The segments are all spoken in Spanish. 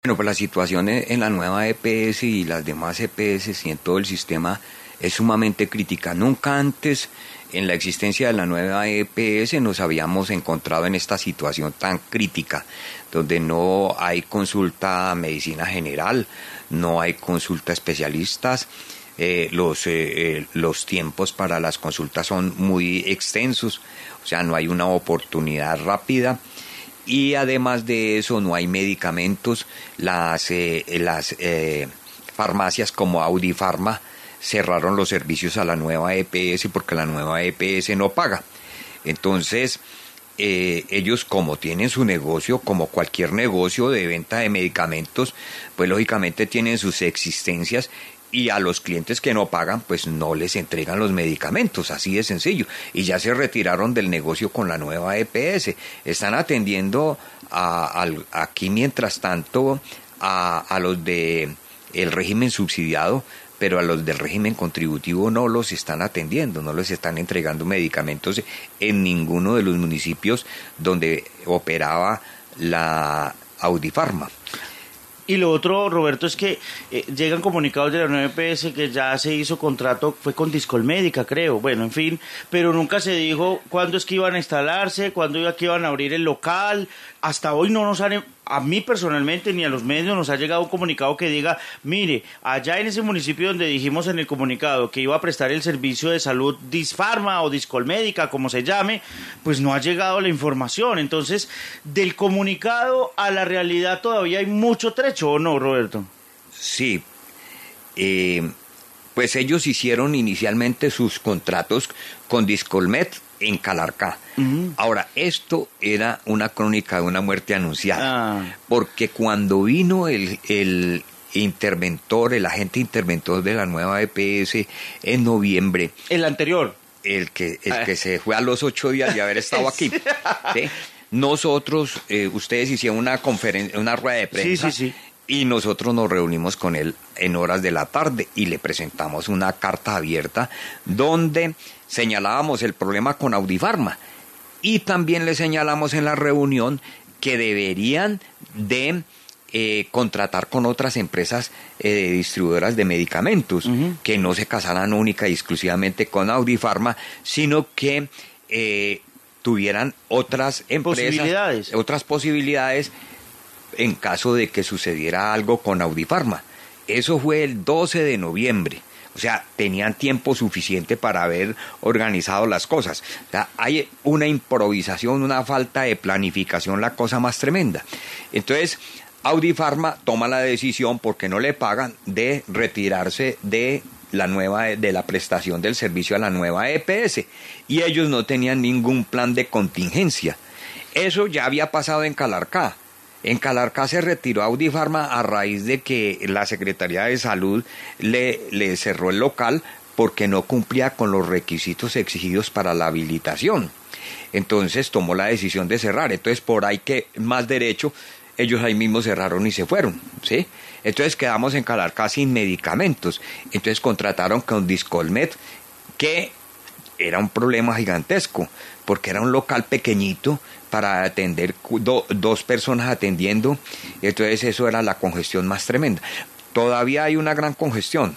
Bueno, pues la situación en la nueva EPS y las demás EPS y en todo el sistema es sumamente crítica. Nunca antes en la existencia de la nueva EPS nos habíamos encontrado en esta situación tan crítica, donde no hay consulta a medicina general, no hay consulta a especialistas, los tiempos para las consultas son muy extensos, o sea, no hay una oportunidad rápida. Y además de eso no hay medicamentos. Las farmacias como Audifarma cerraron los servicios a la nueva EPS porque la nueva EPS no paga. Entonces ellos, como tienen su negocio, como cualquier negocio de venta de medicamentos, pues lógicamente tienen sus existencias, y a los clientes que no pagan, pues no les entregan los medicamentos, así de sencillo. Y ya se retiraron del negocio con la nueva EPS. Están atendiendo aquí, mientras tanto, a los de el régimen subsidiado, pero a los del régimen contributivo no los están atendiendo, no les están entregando medicamentos en ninguno de los municipios donde operaba la Audifarma. Y lo otro, Roberto, es que llegan comunicados de la 9PS que ya se hizo contrato, fue con Discolmédica, creo, bueno, en fin, pero nunca se dijo cuándo es que iban a instalarse, cuándo iban a abrir el local. Hasta hoy no nos han, a mí personalmente ni a los medios nos ha llegado un comunicado que diga, mire, allá en ese municipio donde dijimos en el comunicado que iba a prestar el servicio de salud Disfarma o Discolmédica, como se llame, pues no ha llegado la información. Entonces, del comunicado a la realidad todavía hay mucho trecho, ¿o no, Roberto? Sí, pues ellos hicieron inicialmente sus contratos con Discolmet en Calarcá. Uh-huh. Ahora, esto era una crónica de una muerte anunciada, porque cuando vino el interventor, el agente interventor de la nueva EPS en noviembre... El anterior. El que se fue a los 8 días de haber estado aquí. ¿Sí? Nosotros, ustedes hicieron una conferencia, una rueda de prensa. Sí. Y nosotros nos reunimos con él en horas de la tarde y le presentamos una carta abierta donde señalábamos el problema con Audifarma, y también le señalamos en la reunión que deberían de contratar con otras empresas distribuidoras de medicamentos, uh-huh, que no se casaran única y exclusivamente con Audifarma, sino que tuvieran otras empresas, otras posibilidades en caso de que sucediera algo con Audifarma. Eso fue el 12 de noviembre. O sea, tenían tiempo suficiente para haber organizado las cosas. O sea, hay una improvisación, una falta de planificación, la cosa más tremenda. Entonces, Audifarma toma la decisión, porque no le pagan, de retirarse de la prestación del servicio a la nueva EPS. Y ellos no tenían ningún plan de contingencia. Eso ya había pasado en Calarcá. En Calarcá se retiró Audifarma a raíz de que la Secretaría de Salud le cerró el local porque no cumplía con los requisitos exigidos para la habilitación. Entonces tomó la decisión de cerrar. Entonces, por ahí que más derecho, ellos ahí mismo cerraron y se fueron, ¿sí? Entonces quedamos en Calarcá sin medicamentos. Entonces contrataron con Discolmet, que era un problema gigantesco, porque era un local pequeñito para atender dos personas atendiendo. Entonces eso era la congestión más tremenda. Todavía hay una gran congestión.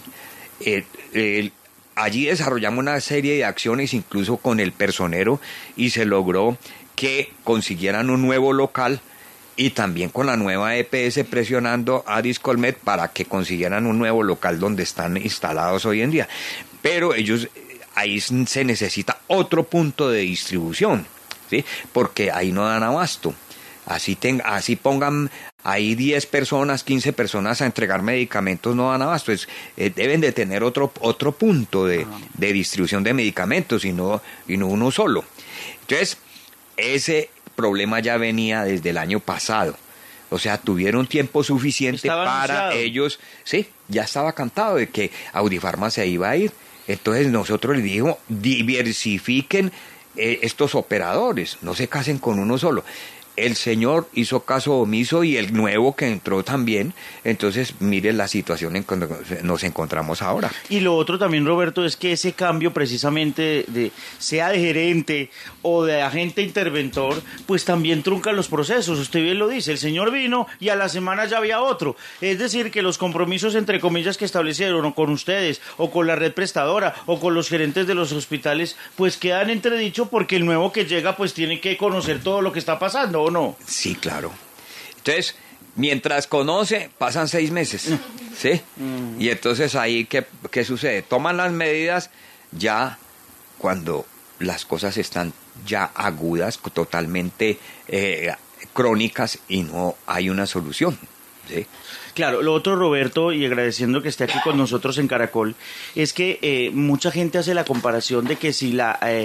Allí desarrollamos una serie de acciones, incluso con el personero, y se logró que consiguieran un nuevo local, y también con la nueva EPS presionando a Discolmet para que consiguieran un nuevo local donde están instalados hoy en día. Pero ahí se necesita otro punto de distribución, ¿sí? Porque ahí no dan abasto. Así pongan ahí 10 personas, 15 personas a entregar medicamentos, no dan abasto. Deben de tener otro punto de distribución de medicamentos y no uno solo. Entonces, ese problema ya venía desde el año pasado. O sea, tuvieron tiempo suficiente para ellos. Sí, ya estaba cantado de que Audifarma se iba a ir. Entonces nosotros les dijimos, diversifiquen estos operadores, no se casen con uno solo. el señor hizo caso omiso y el nuevo que entró también. Entonces, mire la situación en que nos encontramos ahora. Y lo otro también, Roberto, es que ese cambio precisamente sea de gerente o de agente interventor, pues también trunca los procesos. Usted bien lo dice, el señor vino y a la semana ya había otro. Es decir, que los compromisos, entre comillas, que establecieron o con ustedes o con la red prestadora o con los gerentes de los hospitales, pues quedan entredicho porque el nuevo que llega pues tiene que conocer todo lo que está pasando, ¿o no? Sí, claro. Entonces, mientras conoce, pasan 6 meses, ¿sí? Y entonces ahí, ¿qué sucede? Toman las medidas ya cuando las cosas están ya agudas, totalmente crónicas y no hay una solución, ¿sí? Claro, lo otro, Roberto, y agradeciendo que esté aquí con nosotros en Caracol, es que mucha gente hace la comparación de que si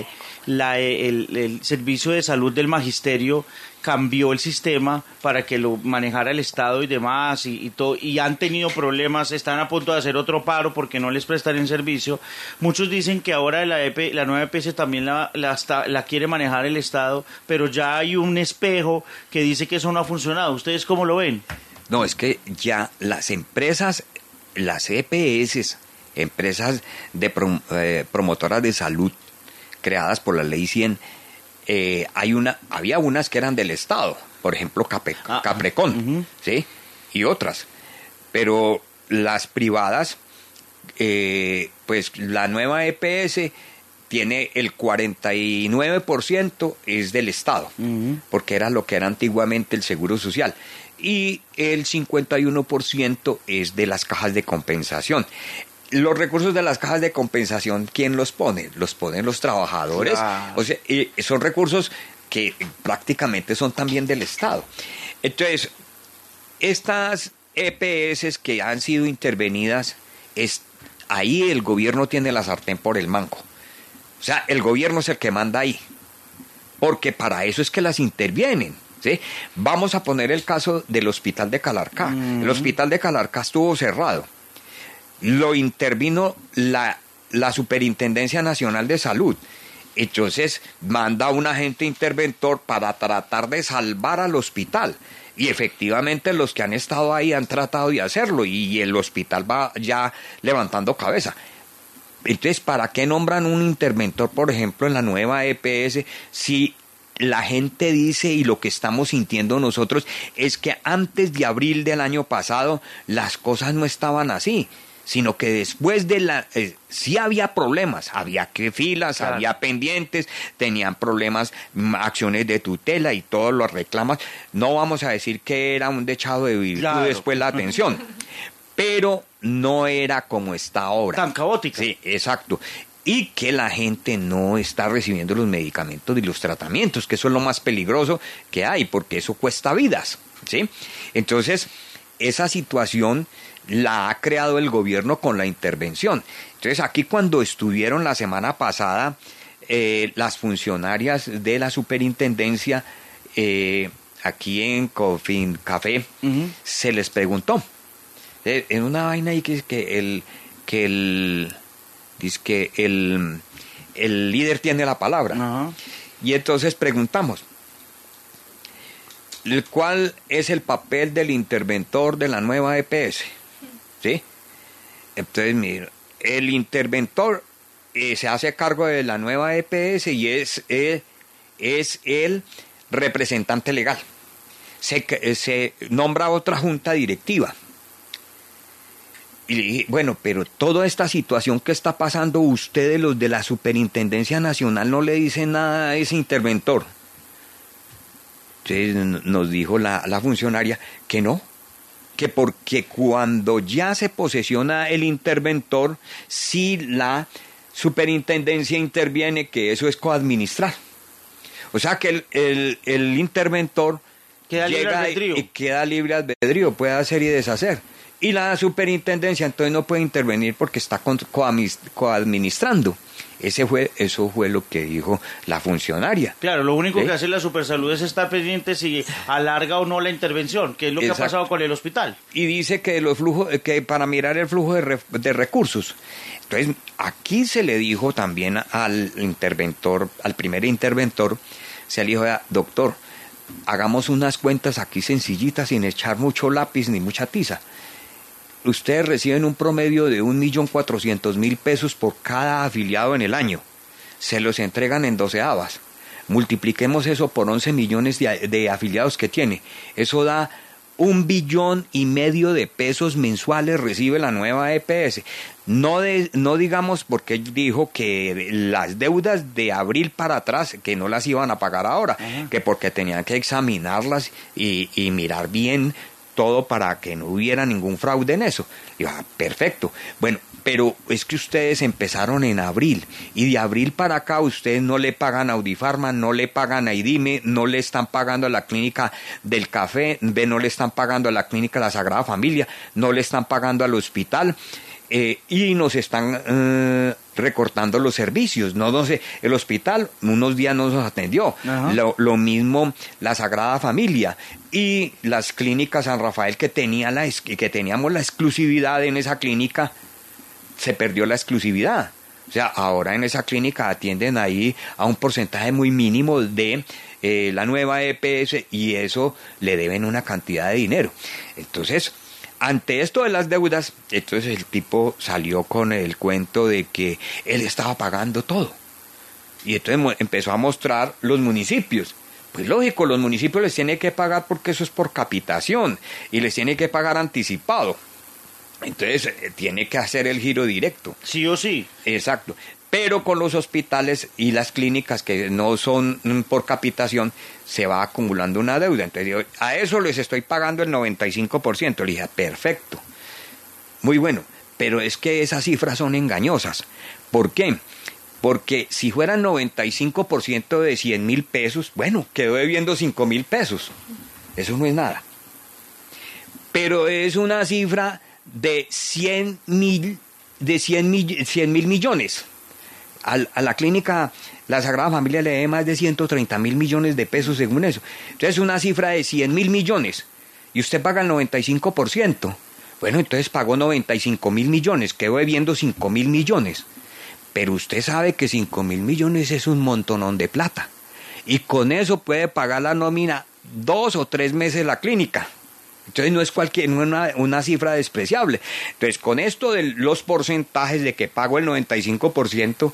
el servicio de salud del magisterio cambió el sistema para que lo manejara el Estado y demás, y todo, y han tenido problemas, están a punto de hacer otro paro porque no les prestan el servicio. Muchos dicen que ahora la nueva EPS también la quiere manejar el Estado, pero ya hay un espejo que dice que eso no ha funcionado. ¿Ustedes cómo lo ven? No, es que ya las empresas, las EPS, empresas de promotoras de salud creadas por la Ley 100, había unas que eran del Estado, por ejemplo Caprecon, ¿sí? Y otras. Pero las privadas, pues la nueva EPS tiene el 49% es del Estado, porque era lo que era antiguamente el Seguro Social. Y el 51% es de las cajas de compensación. Los recursos de las cajas de compensación, ¿quién los pone? Los ponen los trabajadores. Claro. O sea, son recursos que prácticamente son también del Estado. Entonces, estas EPS que han sido intervenidas, ahí el gobierno tiene la sartén por el mango. O sea, el gobierno es el que manda ahí, porque para eso es que las intervienen. ¿Sí? Vamos a poner el caso del hospital de Calarcá. El hospital de Calarcá estuvo cerrado. Lo intervino la Superintendencia Nacional de Salud. Entonces manda un agente interventor para tratar de salvar al hospital. Y efectivamente los que han estado ahí han tratado de hacerlo y el hospital va ya levantando cabeza. Entonces, ¿para qué nombran un interventor, por ejemplo, en la nueva EPS si la gente dice, y lo que estamos sintiendo nosotros, es que antes de abril del año pasado las cosas no estaban así, sino que después de sí había problemas, había filas, claro, había pendientes, tenían problemas, acciones de tutela y todos los reclamos. No vamos a decir que era un dechado de virtud, claro, después la atención, pero no era como está ahora. Tan caótica. Sí, exacto. Y que la gente no está recibiendo los medicamentos y los tratamientos, que eso es lo más peligroso que hay, porque eso cuesta vidas, ¿sí? Entonces, esa situación la ha creado el gobierno con la intervención. Entonces, aquí cuando estuvieron la semana pasada las funcionarias de la superintendencia, aquí en Cofin Café, se les preguntó, en una vaina ahí que dice que el líder tiene la palabra. Y entonces preguntamos, ¿cuál es el papel del interventor de la nueva EPS? ¿Sí? Entonces, mira, el interventor se hace cargo de la nueva EPS y es el representante legal. Se nombra otra junta directiva. Y le dije, bueno, pero toda esta situación que está pasando, ustedes, los de la Superintendencia Nacional, no le dicen nada a ese interventor. Entonces nos dijo la funcionaria que no, que porque cuando ya se posesiona el interventor, si la Superintendencia interviene, que eso es coadministrar. O sea que el interventor queda libre albedrío. Y queda libre albedrío, puede hacer y deshacer. Y la superintendencia entonces no puede intervenir porque está coadministrando. Eso fue lo que dijo la funcionaria. Claro, lo único que hace la Supersalud es estar pendiente si alarga o no la intervención, que es lo que ha pasado con el hospital. Y dice que que para mirar el flujo de recursos. Entonces, aquí se le dijo también al interventor, al primer interventor, se le dijo, doctor, hagamos unas cuentas aquí sencillitas sin echar mucho lápiz ni mucha tiza. Ustedes reciben un promedio de 1.400.000 pesos por cada afiliado en el año. Se los entregan en 12avas. Multipliquemos eso por 11 millones de afiliados que tiene. Eso da 1,5 billones de pesos mensuales recibe la nueva EPS. No digamos porque él dijo que las deudas de abril para atrás, que no las iban a pagar ahora, que porque tenían que examinarlas y mirar bien todo para que no hubiera ningún fraude en eso. Y perfecto. Bueno, pero es que ustedes empezaron en abril y de abril para acá ustedes no le pagan a Audifarma, no le pagan a IDIME, no le están pagando a la clínica del café, no le están pagando a la clínica de la Sagrada Familia, no le están pagando al hospital. Y nos están recortando los servicios. No sé, el hospital unos días no nos atendió. Lo mismo la Sagrada Familia y las clínicas San Rafael que teníamos la exclusividad en esa clínica, se perdió la exclusividad. O sea, ahora en esa clínica atienden ahí a un porcentaje muy mínimo de la nueva EPS y eso le deben una cantidad de dinero. Entonces, ante esto de las deudas, entonces el tipo salió con el cuento de que él estaba pagando todo. Y entonces empezó a mostrar los municipios. Pues lógico, los municipios les tienen que pagar porque eso es por capitación y les tiene que pagar anticipado. Entonces tiene que hacer el giro directo. Sí o sí. Exacto. Pero con los hospitales y las clínicas que no son por capitación, se va acumulando una deuda. Entonces yo, a eso les estoy pagando el 95%. Le dije, perfecto, muy bueno, pero es que esas cifras son engañosas. ¿Por qué? Porque si fueran 95% de 100.000 pesos, bueno, quedó debiendo 5.000 pesos. Eso no es nada. Pero es una cifra de 100.000 millones. A la clínica la Sagrada Familia le debe más de 130.000 millones de pesos según eso. Entonces una cifra de 100.000 millones y usted paga el 95%. Bueno, entonces pagó 95.000 millones, quedó debiendo 5.000 millones. Pero usted sabe que 5.000 millones es un montonón de plata. Y con eso puede pagar la nómina 2 o 3 meses la clínica. Entonces no es una cifra despreciable. Entonces con esto de los porcentajes de que pago el 95%,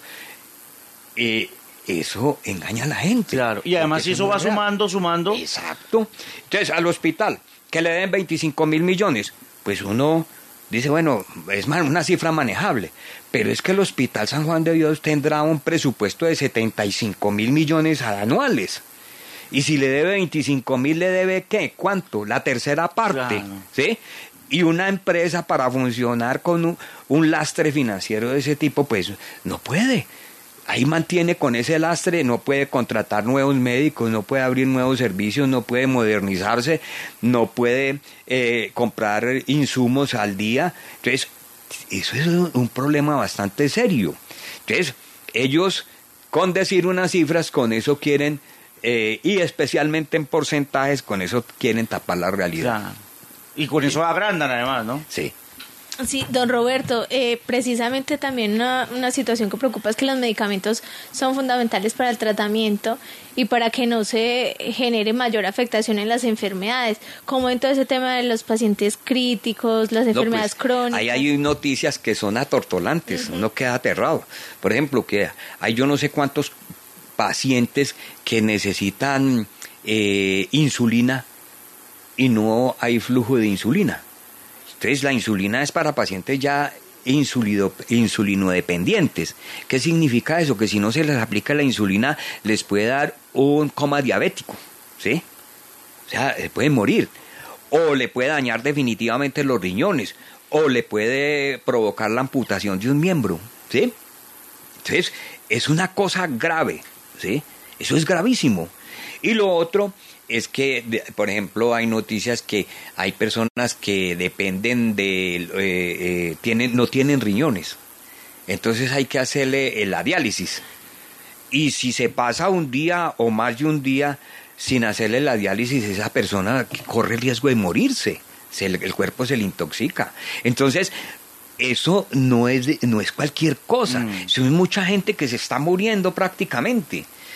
eso engaña a la gente. Claro, y además si eso va sumando. Exacto. Entonces al hospital, que le den 25.000 millones, pues uno dice, bueno, es una cifra manejable. Pero es que el Hospital San Juan de Dios tendrá un presupuesto de 75.000 millones anuales. Y si le debe 25.000, ¿le debe qué? ¿Cuánto? La tercera parte, claro. ¿Sí? Y una empresa para funcionar con un lastre financiero de ese tipo, pues no puede. Ahí mantiene con ese lastre, no puede contratar nuevos médicos, no puede abrir nuevos servicios, no puede modernizarse, no puede comprar insumos al día. Entonces, eso es un problema bastante serio. Entonces, ellos, con decir unas cifras, con eso quieren... y especialmente en porcentajes, con eso quieren tapar la realidad. Claro. Y con eso agrandan además, ¿no? Sí. Sí, don Roberto, precisamente también una situación que preocupa es que los medicamentos son fundamentales para el tratamiento y para que no se genere mayor afectación en las enfermedades, como en todo ese tema de los pacientes críticos, las enfermedades crónicas. Ahí hay noticias que son atortolantes, uno queda aterrado. Por ejemplo, que hay yo no sé cuántos pacientes que necesitan insulina y no hay flujo de insulina. Entonces la insulina es para pacientes ya insulinodependientes. ¿Qué significa eso? Que si no se les aplica la insulina les puede dar un coma diabético, ¿sí? O sea, se pueden morir. O le puede dañar definitivamente los riñones. O le puede provocar la amputación de un miembro, ¿sí? Entonces, es una cosa grave, ¿sí? Eso es gravísimo. Y lo otro es que, por ejemplo, hay noticias que hay personas que dependen de... no tienen riñones. Entonces hay que hacerle la diálisis. Y si se pasa un día o más de un día sin hacerle la diálisis, esa persona corre el riesgo de morirse. El cuerpo se le intoxica. Entonces... eso no es cualquier cosa. Eso es mucha gente que se está muriendo prácticamente.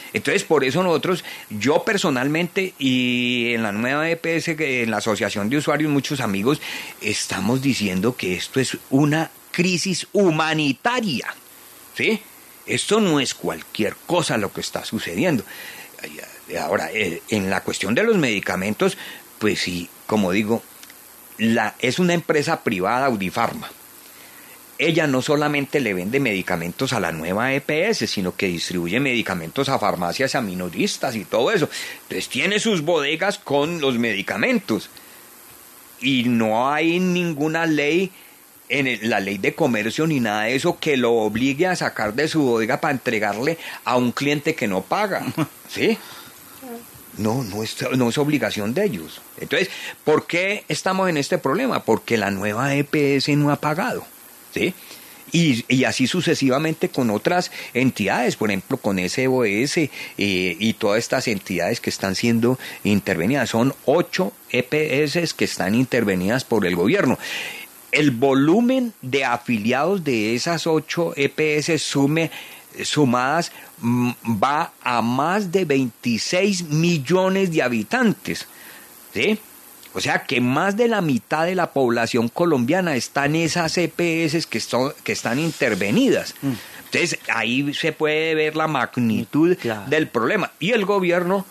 Entonces, por eso nosotros, yo personalmente y en la nueva EPS, en la Asociación de Usuarios, muchos amigos, estamos diciendo que esto es una crisis humanitaria, ¿sí? Esto no es cualquier cosa lo que está sucediendo. Ahora, en la cuestión de los medicamentos, pues sí, como digo, es una empresa privada, Audifarma. Ella no solamente le vende medicamentos a la nueva EPS, sino que distribuye medicamentos a farmacias, a minoristas y todo eso. Entonces tiene sus bodegas con los medicamentos. Y no hay ninguna ley, la ley de comercio ni nada de eso, que lo obligue a sacar de su bodega para entregarle a un cliente que no paga. ¿Sí? No es obligación de ellos. Entonces, ¿por qué estamos en este problema? Porque la nueva EPS no ha pagado. ¿Sí? Y así sucesivamente con otras entidades, por ejemplo con SOS y todas estas entidades que están siendo intervenidas. Son 8 EPS que están intervenidas por el gobierno. El volumen de afiliados de esas 8 EPS sumadas va a más de 26 millones de habitantes, ¿sí? O sea que más de la mitad de la población colombiana está en esas EPS que están intervenidas. Entonces ahí se puede ver la magnitud del problema. Y el gobierno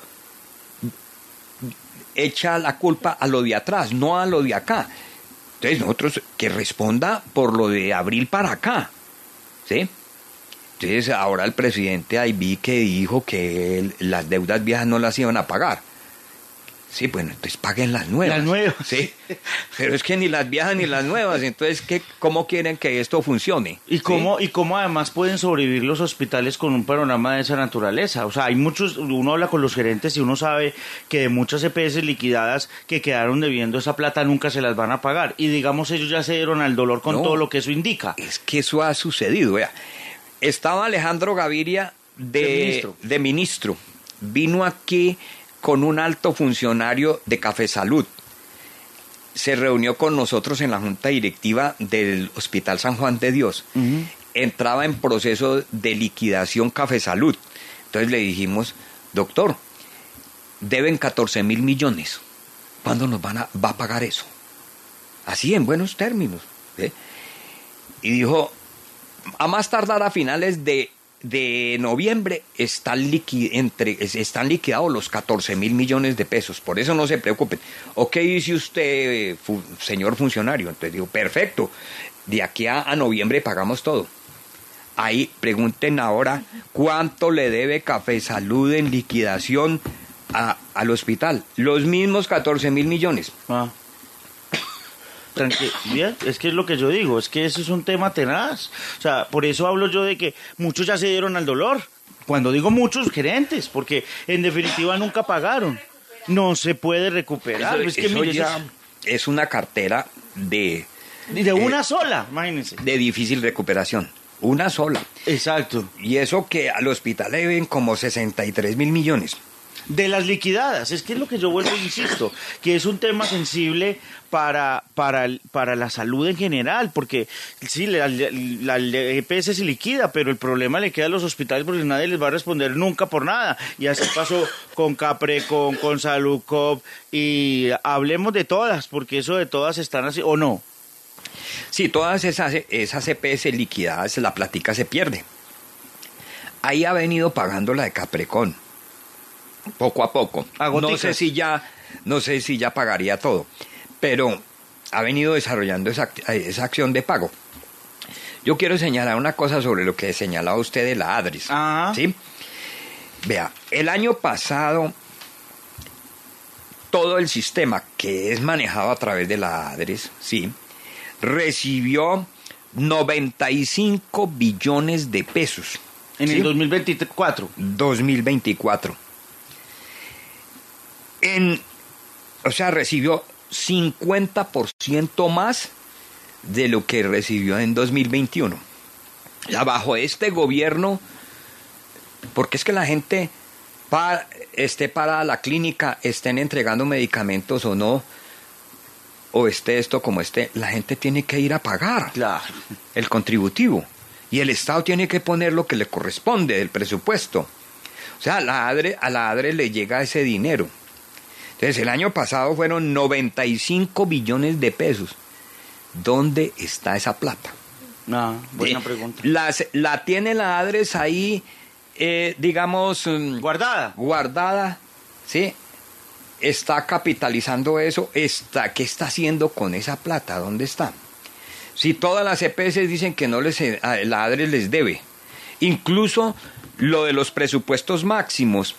echa la culpa a lo de atrás, no a lo de acá. Entonces nosotros, que responda por lo de abril para acá, ¿sí? Entonces ahora el presidente ahí vi que dijo que las deudas viejas no las iban a pagar. Sí, bueno, entonces paguen las nuevas. Las nuevas. Sí, pero es que ni las viejas ni las nuevas. Entonces, ¿cómo quieren que esto funcione? ¿Y cómo además pueden sobrevivir los hospitales con un panorama de esa naturaleza? O sea, hay muchos, uno habla con los gerentes y uno sabe que de muchas EPS liquidadas que quedaron debiendo esa plata nunca se las van a pagar. Y digamos, ellos ya se dieron al dolor con todo lo que eso indica. Es que eso ha sucedido, vea. Estaba Alejandro Gaviria de ministro. Vino aquí con un alto funcionario de Café Salud. Se reunió con nosotros en la junta directiva del Hospital San Juan de Dios. Uh-huh. Entraba en proceso de liquidación Café Salud. Entonces le dijimos, doctor, deben 14.000 millones. ¿Cuándo nos va a pagar eso? Así, en buenos términos. ¿Sí? Y dijo, a más tardar a finales de noviembre están liquidados los 14.000 millones de pesos. Por eso no se preocupen. ¿O qué dice usted, señor funcionario? Entonces digo, perfecto, de aquí a noviembre pagamos todo. Ahí pregunten ahora cuánto le debe Café Salud en liquidación al hospital. Los mismos 14.000 millones. Bien, es que es lo que yo digo, es que eso es un tema tenaz. O sea, por eso hablo yo de que muchos ya se dieron al dolor. Cuando digo muchos, gerentes, porque en definitiva nunca pagaron. No se puede recuperar. Es una cartera de una sola, imagínense. De difícil recuperación. Una sola. Exacto. Y eso que al hospital le deben como 63.000 millones. De las liquidadas, es que es lo que yo vuelvo e insisto, que es un tema sensible para la salud en general, porque sí, la EPS se liquida, pero el problema le queda a los hospitales porque nadie les va a responder nunca por nada, y así pasó con Capre, con Saludcop, y hablemos de todas, porque eso de todas están así, ¿o no? Sí, todas esas EPS liquidadas, la plática se pierde. Ahí ha venido pagando la de Caprecon. Poco a poco. No sé si ya pagaría todo, pero ha venido desarrollando esa acción de pago. Yo quiero señalar una cosa sobre lo que señalaba usted de la ADRES. ¿Sí? Vea, el año pasado todo el sistema que es manejado a través de la ADRES, ¿sí?, recibió 95 billones de pesos. En el 2024. 2024. O sea, recibió 50% más de lo que recibió en 2021. Ya bajo este gobierno, porque es que la gente esté para la clínica, estén entregando medicamentos o no, o esté esto como esté, la gente tiene que ir a pagar el contributivo. Y el Estado tiene que poner lo que le corresponde del presupuesto. O sea, a la ADRE le llega ese dinero. Entonces, el año pasado fueron 95 billones de pesos. ¿Dónde está esa plata? Buena pregunta. La tiene la ADRES ahí, digamos... Guardada, ¿sí? Está capitalizando eso. ¿Qué está haciendo con esa plata? ¿Dónde está? Si todas las EPS dicen que no la ADRES les debe. Incluso lo de los presupuestos máximos,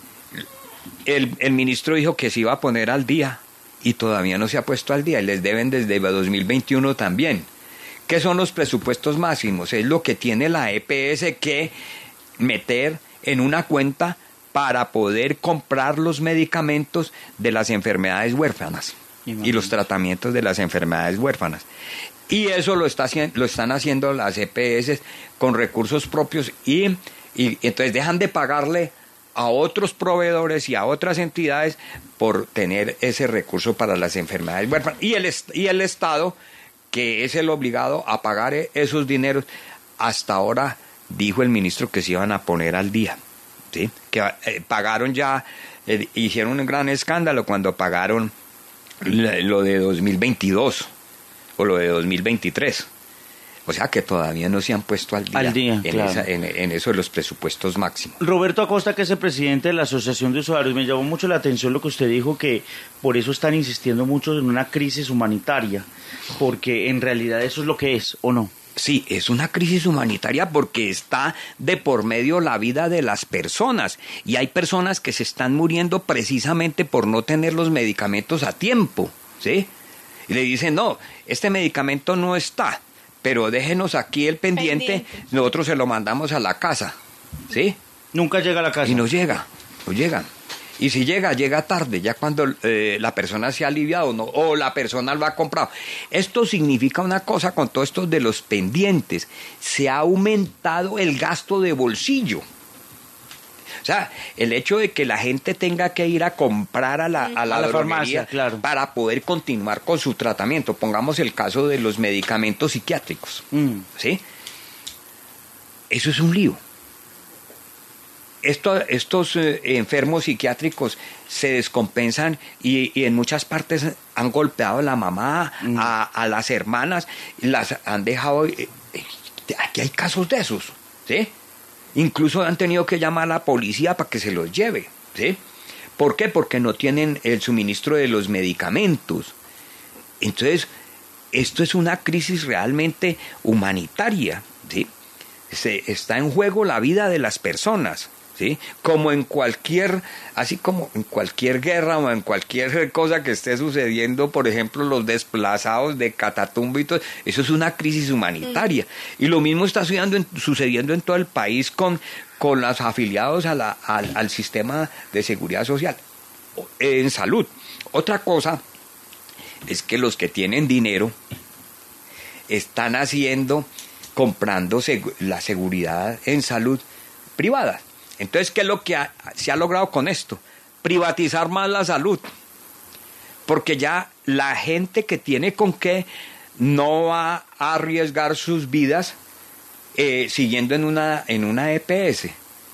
el ministro dijo que se iba a poner al día y todavía no se ha puesto al día y les deben desde 2021 también. ¿Qué son los presupuestos máximos? Es lo que tiene la EPS que meter en una cuenta para poder comprar los medicamentos de las enfermedades huérfanas y los tratamientos de las enfermedades huérfanas. Y eso lo están haciendo las EPS con recursos propios y entonces dejan de pagarle a otros proveedores y a otras entidades por tener ese recurso para las enfermedades huérfanas. Y el Estado, que es el obligado a pagar esos dineros, hasta ahora dijo el ministro que se iban a poner al día, ¿sí? Que pagaron ya, hicieron un gran escándalo cuando pagaron lo de 2022 o lo de 2023. O sea que todavía no se han puesto al día, claro. en eso de los presupuestos máximos. Roberto Acosta, que es el presidente de la Asociación de Usuarios, me llamó mucho la atención lo que usted dijo, que por eso están insistiendo mucho en una crisis humanitaria, porque en realidad eso es lo que es, ¿o no? Sí, es una crisis humanitaria porque está de por medio la vida de las personas y hay personas que se están muriendo precisamente por no tener los medicamentos a tiempo, ¿sí? Y le dicen, no, este medicamento no está, pero déjenos aquí el pendiente, nosotros se lo mandamos a la casa, ¿sí? Nunca llega a la casa. Y no llega. Y si llega tarde, ya cuando la persona se ha aliviado o la persona lo ha comprado. Esto significa una cosa con todo esto de los pendientes. Se ha aumentado el gasto de bolsillo. O sea, el hecho de que la gente tenga que ir a comprar a la farmacia, claro, para poder continuar con su tratamiento. Pongamos el caso de los medicamentos psiquiátricos. ¿Sí? Eso es un lío. Estos enfermos psiquiátricos se descompensan y en muchas partes han golpeado a la mamá, a las hermanas, las han dejado... aquí hay casos de esos, ¿sí? Incluso han tenido que llamar a la policía para que se los lleve, ¿sí? ¿Por qué? Porque no tienen el suministro de los medicamentos. Entonces, esto es una crisis realmente humanitaria, ¿sí? Está en juego la vida de las personas, ¿sí? Así como en cualquier guerra o en cualquier cosa que esté sucediendo, por ejemplo, los desplazados de Catatumbo y todo, eso es una crisis humanitaria. Y lo mismo está sucediendo en todo el país con los afiliados al sistema de seguridad social, en salud. Otra cosa es que los que tienen dinero están comprando la seguridad en salud privada. Entonces, ¿qué es lo que se ha logrado con esto? Privatizar más la salud. Porque ya la gente que tiene con qué no va a arriesgar sus vidas siguiendo en una EPS.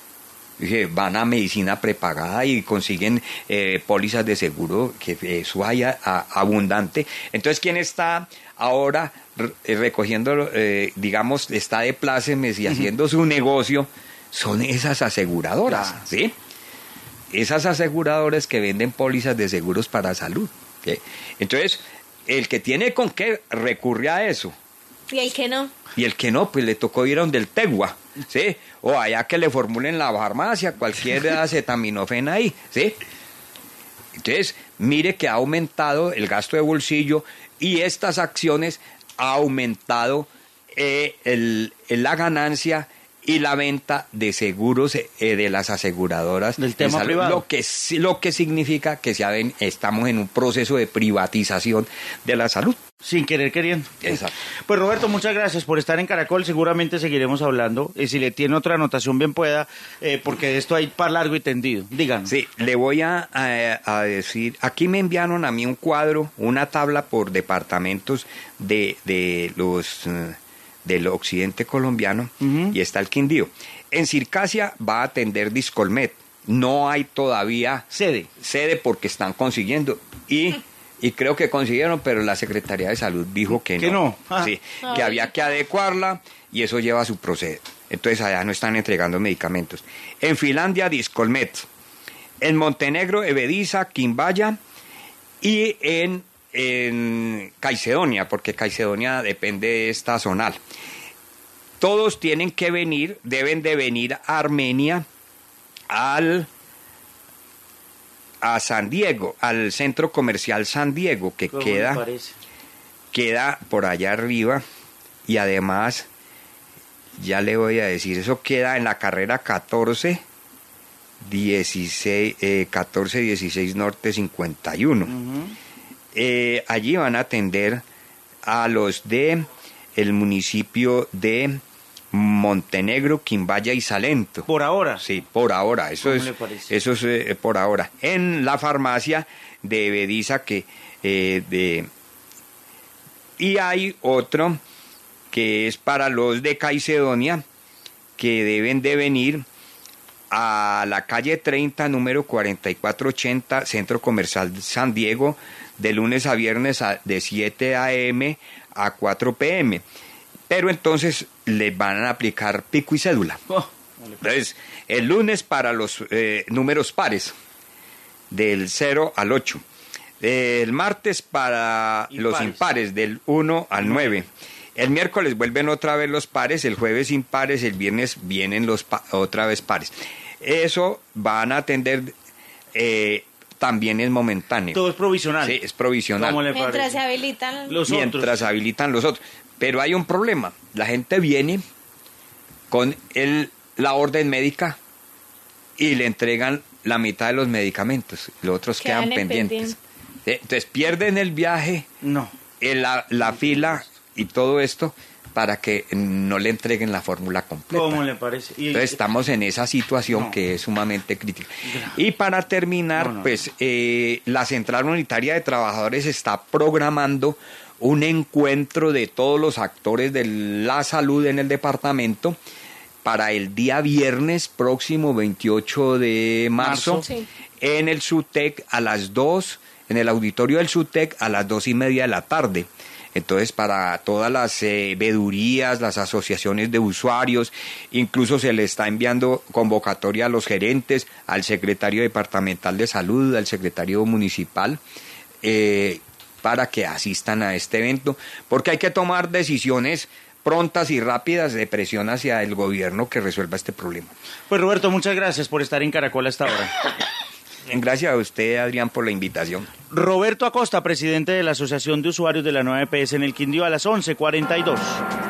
Van a medicina prepagada y consiguen pólizas de seguro, que eso haya abundante. Entonces, ¿quién está ahora recogiendo, digamos, está de plácemes y haciendo su negocio? Son esas aseguradoras, ¿sí? Esas aseguradoras que venden pólizas de seguros para salud, ¿sí? Entonces, el que tiene con qué recurre a eso. ¿Y el que no? Y el que no, pues le tocó ir a donde el Tegua, ¿sí? O allá que le formulen la farmacia, cualquier acetaminofén ahí, ¿sí? Entonces, mire que ha aumentado el gasto de bolsillo y estas acciones ha aumentado la ganancia y la venta de seguros de las aseguradoras del tema privado. Lo que significa que estamos en un proceso de privatización de la salud. Sin querer queriendo. Exacto. Pues Roberto, muchas gracias por estar en Caracol. Seguramente seguiremos hablando. Si le tiene otra anotación, bien pueda, porque de esto hay para largo y tendido. Díganos. Sí, le voy a decir. Aquí me enviaron a mí un cuadro, una tabla por departamentos del occidente colombiano, y está el Quindío. En Circasia va a atender Discolmet. No hay todavía sede porque están consiguiendo. Y creo que consiguieron, pero la Secretaría de Salud dijo que no. Sí, que había que adecuarla y eso lleva su proceso. Entonces allá no están entregando medicamentos. En Finlandia, Discolmet. En Montenegro, Evediza, Quimbaya. Y en Caicedonia, porque Caicedonia depende de esta zonal. Todos deben de venir a Armenia, a San Diego, al centro comercial San Diego, que queda por allá arriba, y además, ya le voy a decir, eso queda en la carrera 1416 Norte 51. Allí van a atender a los de el municipio de Montenegro, Quimbaya y Salento. ¿Por ahora? Sí, por ahora. Eso es por ahora. En la farmacia de Evediza y hay otro que es para los de Caicedonia, que deben de venir a la calle 30, número 4480, Centro Comercial San Diego, de lunes a viernes de 7 a.m. a 4 p.m. Pero entonces les van a aplicar pico y cédula. Entonces, el lunes para los números pares, del 0 al 8. El martes para los impares, del 1 al 9. El miércoles vuelven otra vez los pares, el jueves impares, el viernes vienen otra vez pares. Eso van a atender, también es momentáneo. Todo es provisional. Sí, es provisional. Mientras se habilitan los otros. Pero hay un problema. La gente viene con la orden médica y le entregan la mitad de los medicamentos. Los otros quedan pendientes. Entonces pierden el viaje, la fila y todo esto para que no le entreguen la fórmula completa. ¿Cómo le parece? Entonces estamos en esa situación que es sumamente crítica. Y para terminar, la Central Unitaria de Trabajadores está programando un encuentro de todos los actores de la salud en el departamento para el día viernes próximo 28 de marzo. En el SUTEC a las 2, en el auditorio del SUTEC a las 2:30 de la tarde. Entonces, para todas las veedurías, las asociaciones de usuarios, incluso se le está enviando convocatoria a los gerentes, al secretario departamental de salud, al secretario municipal, para que asistan a este evento, porque hay que tomar decisiones prontas y rápidas de presión hacia el gobierno que resuelva este problema. Pues Roberto, muchas gracias por estar en Caracol hasta ahora. Gracias a usted, Adrián, por la invitación. Roberto Acosta, presidente de la Asociación de Usuarios de la Nueva EPS en el Quindío, a las 11:42.